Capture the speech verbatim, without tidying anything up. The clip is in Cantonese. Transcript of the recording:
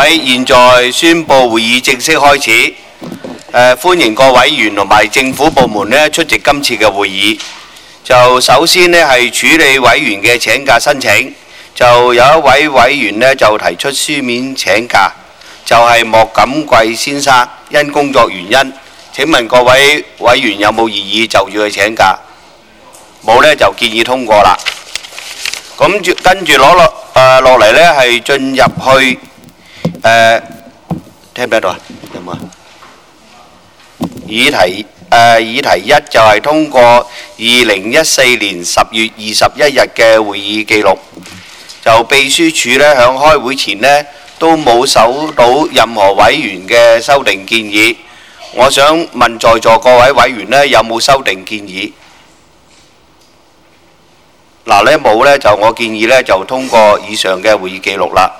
位，現在宣布會議正式開始。誒，歡迎各委員同埋政府部門咧出席今次嘅會議。就首先咧係處理委員嘅請假申請，就有一位委員咧就提出書面請假，就係莫錦貴先生，因工作原因。請問各位委員有冇異議就住佢請假？冇咧就建議通過啦。咁住跟住攞落誒落嚟咧係進入去誒聽唔聽到啊？有冇啊？議題誒議題一就係通過二零一四年十月二十一日嘅會議記錄。就秘書處咧響開會前咧都冇收到任何委員嘅修訂建議。我想問在座各位委員咧有冇修訂建議？嗱咧冇咧就我建議咧就通過以上嘅會議記錄啦。